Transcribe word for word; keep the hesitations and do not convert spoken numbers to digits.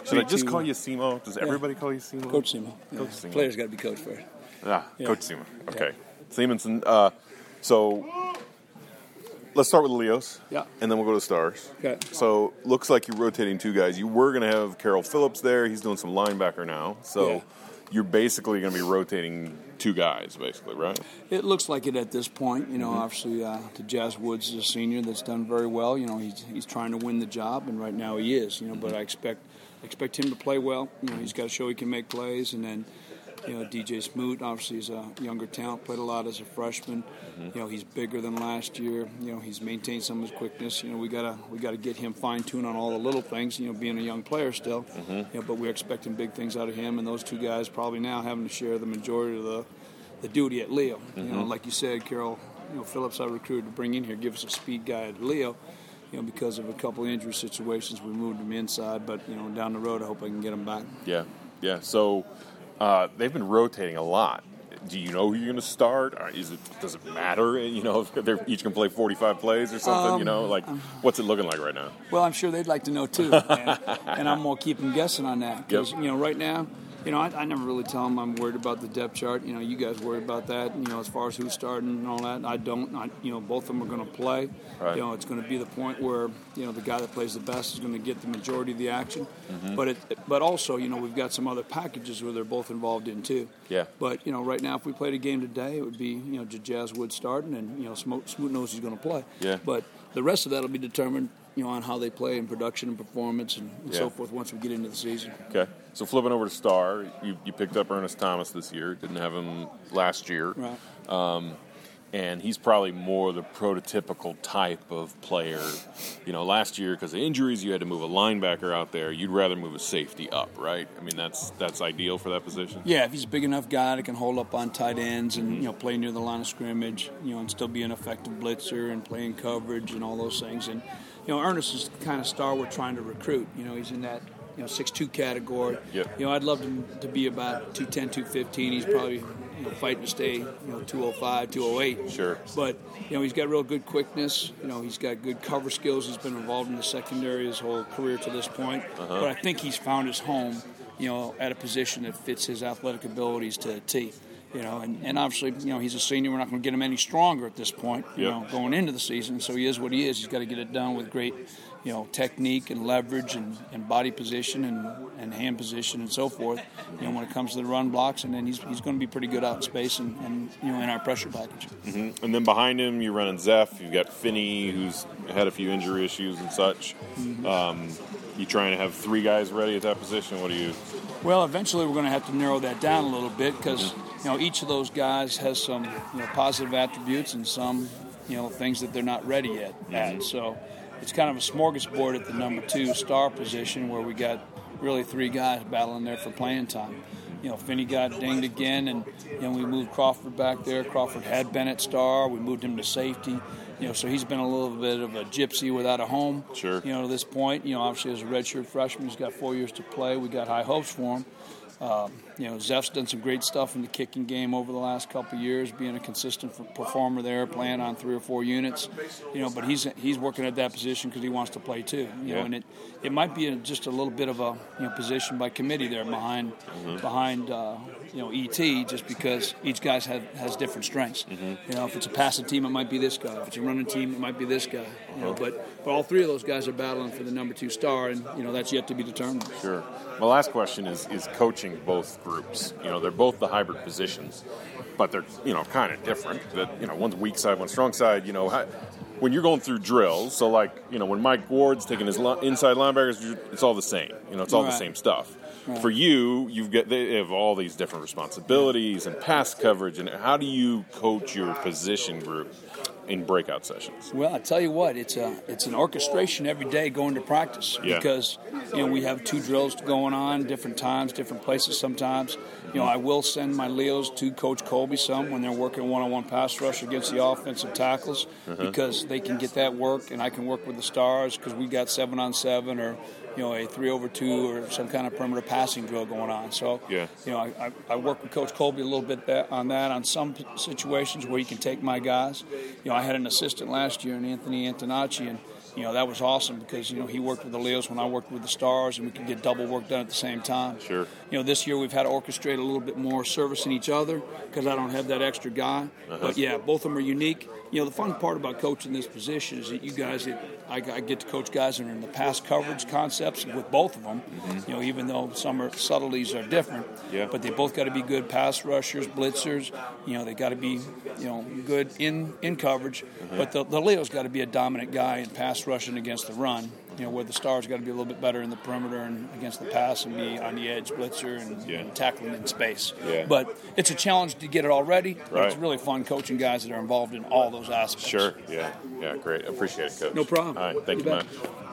Should I just call you Simo? Does yeah. everybody call you Simo? Coach Simo. Yeah. Coach Simo. Players got to be coached first. Ah, yeah. Coach Simo. Okay. Yeah. Simonson. Uh, so let's start with the Leos. Yeah. And then we'll go to the Stars. Okay. So looks like you're rotating two guys. You were going to have Carroll Phillips there. He's doing some linebacker now. So yeah. you're basically going to be rotating two guys, basically, right? It looks like it at this point. You know, mm-hmm. obviously, uh, DeJaz Woods is a senior that's done very well. You know, he's he's trying to win the job, and right now he is. You know, mm-hmm. but I expect expect him to play well. You know, he's got to show he can make plays, and then. You know, D J Smoot, obviously, is a younger talent, played a lot as a freshman. Mm-hmm. You know, he's bigger than last year. You know, he's maintained some of his quickness. You know, we gotta we gotta get him fine-tuned on all the little things, you know, being a young player still. Mm-hmm. You know, but we're expecting big things out of him, and those two guys probably now having to share the majority of the, the duty at Leo. Mm-hmm. You know, like you said, Carroll, you know, Phillips I recruited to bring in here, give us a speed guy at Leo. You know, because of a couple of injury situations, we moved him inside. But, you know, down the road, I hope I can get him back. Yeah, yeah. So... Uh, they've been rotating a lot. Do you know who you're going to start? Or is it does it matter? You know, if they're each going to play forty-five plays or something. Um, you know, like what's it looking like right now? Well, I'm sure they'd like to know too, and, and I'm gonna keep them guessing on that because yep. you know, right now, you know, I, I never really tell them I'm worried about the depth chart. You know, you guys worry about that. You know, as far as who's starting and all that, I don't. I, you know, both of them are going to play. Right. You know, it's going to be the point where you know the guy that plays the best is going to get the majority of the action. Mm-hmm. But it, but also, you know, we've got some other packages where they're both involved in too. Yeah. But you know, right now, if we played a game today, it would be you know DeJaz Woods starting, and you know Smoot, Smoot knows he's going to play. Yeah. But the rest of that will be determined, you know, on how they play in production and performance and, and yeah. so forth once we get into the season. Okay. So flipping over to Star, you, you picked up Ernest Thomas this year. Didn't have him last year. Right. Um, and he's probably more the prototypical type of player. You know, last year, because of injuries, you had to move a linebacker out there. You'd rather move a safety up, right? I mean, that's that's ideal for that position. Yeah, if he's a big enough guy that can hold up on tight ends and, you know, play near the line of scrimmage, you know, and still be an effective blitzer and playing coverage and all those things. And, you know, Ernest is the kind of star we're trying to recruit. You know, he's in that, you know, six two category. Yep. You know, I'd love him to be about two ten, two fifteen. He's probably, you know, fighting to stay, you know, two oh five, two oh eight. Sure. But, you know, he's got real good quickness. You know, he's got good cover skills. He's been involved in the secondary his whole career to this point. Uh-huh. But I think he's found his home, you know, at a position that fits his athletic abilities to a T. You know, and, and obviously, you know, he's a senior. We're not going to get him any stronger at this point, you yep. know, going into the season. So he is what he is. He's got to get it done with great, you know, technique and leverage and, and body position and, and hand position and so forth, you know, when it comes to the run blocks. And then he's he's going to be pretty good out in space and, and you know, in our pressure package. Mm-hmm. And then behind him, you're running Zeph. You've got Finney, who's had a few injury issues and such. Mm-hmm. Um, you trying to have three guys ready at that position? What do you... Well, eventually we're going to have to narrow that down a little bit because, you know, each of those guys has some, you know, positive attributes and some, you know, things that they're not ready yet at. So it's kind of a smorgasbord at the number two star position where we got really three guys battling there for playing time. You know, Finney got dinged again, and, you know, we moved Crawford back there. Crawford had been at star. We moved him to safety. You know, so he's been a little bit of a gypsy without a home. Sure. You know, to this point, you know, obviously as a redshirt freshman, he's got four years to play. We got high hopes for him. Um, you know, Zeph's done some great stuff in the kicking game over the last couple of years, being a consistent performer there, playing on three or four units. You know, but he's he's working at that position because he wants to play too. You yeah. know, and it, it might be a, just a little bit of a you know position by committee there behind mm-hmm. behind uh, you know E T, just because each guy has has different strengths. Mm-hmm. You know, if it's a passing team, it might be this guy. If it's a running team, it might be this guy. You know, but but all three of those guys are battling for the number two star, and you know that's yet to be determined. Sure. My last question is is coaching both groups. You know, they're both the hybrid positions, but they're, you know, kind of different. That, you know, one's weak side, one's strong side. You know, how, when you're going through drills, so like, you know, when Mike Ward's taking his li- inside linebackers, it's all the same. You know, it's all right. the same stuff. Right. For you, you've got they have all these different responsibilities and pass coverage. And how do you coach your position group in breakout sessions? Well, I tell you what, it's a it's an orchestration every day going to practice yeah. because you know we have two drills going on, different times, different places. Sometimes, you know, I will send my Leos to Coach Colby some when they're working one-on-one pass rush against the offensive tackles uh-huh. because they can get that work, and I can work with the stars because we got seven on seven or, you know, a three over two or some kind of perimeter passing drill going on. So, yeah. you know, I, I, I work with Coach Colby a little bit that, on that on some situations where he can take my guys. You know, I had an assistant last year in Anthony Antonacci, and you know, that was awesome because, you know, he worked with the Leos when I worked with the Stars, and we could get double work done at the same time. Sure. You know, this year we've had to orchestrate a little bit more servicing each other because I don't have that extra guy. Uh-huh. But, yeah, both of them are unique. You know, the fun part about coaching this position is that you guys, it, I, I get to coach guys that are in the pass coverage concepts with both of them, mm-hmm. you know, even though some are, subtleties are different. Yeah. But they both got to be good pass rushers, blitzers. You know, they got to be, you know, good in, in coverage. Mm-hmm. But the, the Leo's got to be a dominant guy in pass rushing against the run. You know, where the Stars got to be a little bit better in the perimeter and against the pass and be on the edge blitzer and, yeah. and tackling in space. Yeah. But it's a challenge to get it all ready. But right. It's really fun coaching guys that are involved in all those aspects. Sure. Yeah. Yeah. Great. Appreciate it, Coach. No problem. All right. Thank you, you man.